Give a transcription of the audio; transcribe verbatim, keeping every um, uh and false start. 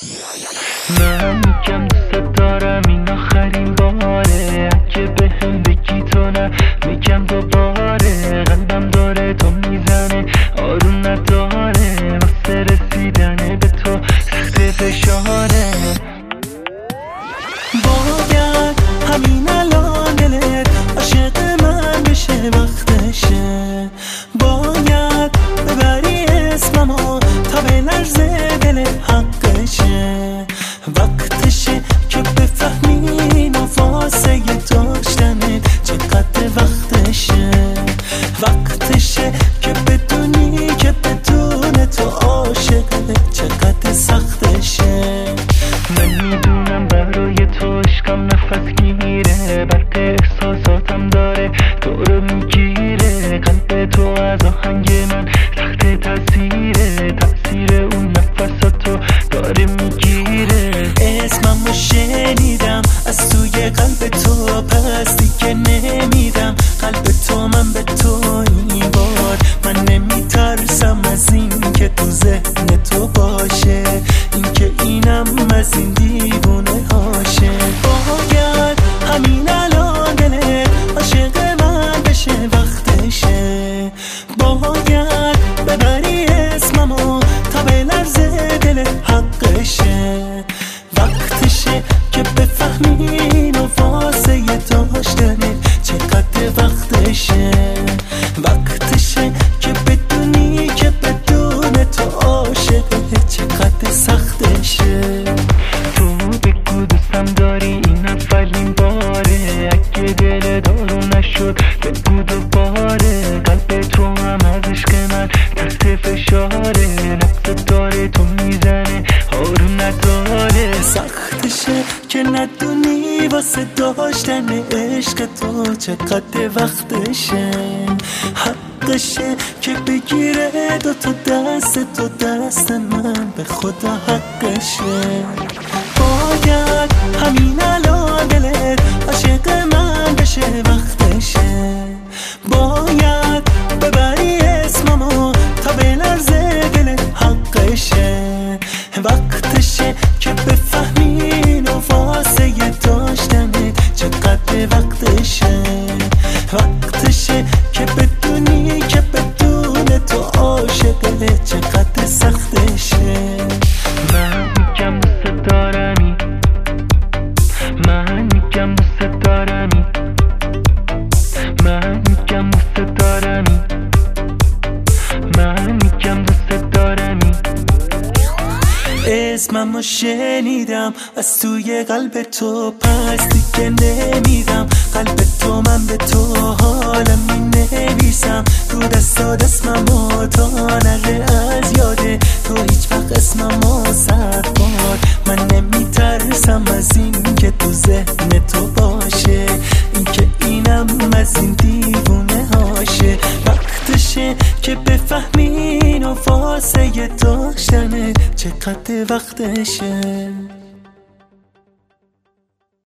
من میگم دوست دارم این آخرین باره، اگه بهم بگی تو نه میگم دوباره. قلبم داره تو میزنه آروم نداره، واسه رسیدن به تو سخت فشاره. باید همین الان دلت عاشق من بشه، وقتشه. باید ببری اسممو تا بلرزه دلت، حقشه. وقتشه که بفهمی نفاسه داشتنت چقدر وقتشه. وقتشه که بدونی که بدون تو عاشقه چقدر سختشه. من میدونم برای تو عشقم نفس گیره، برق احساساتم داره تو رو میگیره. قلب تو از آهنگ من تحت تاثیره، تاثیر اون نفساتو داره میگیره. اسممو شنیدم از توی قلب تو، پس دیگه نمیدم قلب تو من به تو. این بار من نمیترسم از این که تو ذهن تو باشه، این که اینم از این دیوونه هاشه. باید همین الان دلت عاشق من بشه، وقتشه. باید ببری اسممو تا بلرزه دلت، حقشه. وقتشه که بفهمی نفاسه داشتنه چقدر وقتشه. وقتشه که بدونی که بدون تو عاشقه چقدر سختشه. تو بگو دوستم داری این اولین باره، اگه دل دارو نشد بگو دوباره. قلب تو هم از عشق من تحت فشاره، نبض داره تو میزنه آروم نداره. سختشه که ندونی واسه داشتن عشق تو چقدر وقتشه. حقشه که بگیره دوتا دست تو دست من، به خدا حقشه. باید همین الان دلت عاشق من بشه، وقتشه. باید ببری اسممو تا بلرزه دلت، حقشه. وقتشه که بفهمی نفاسه داشتنت چقدر وقتشه. وقتشه که بدونی که بدون تو عاشقه چقدر سختشه. من میگم دوست دارمی، من میگم دوست دارمی، من میگم دوست دارمی، من میگم دوست دارمی. اسممو شنیدم از توی قلب تو، پس دیگه نمیدم قلب تو من به تو. حالم مینویسم رو دستات اسممو تا نره از یاده تو، هیچ وقت اسممو صد بار. من نمیترسم از این که تو ذهن تو باشه، این که اینم از این دیوونه هاشه. وقتشه که بفهمی نفاسه داشتنه چقدر وقتشه.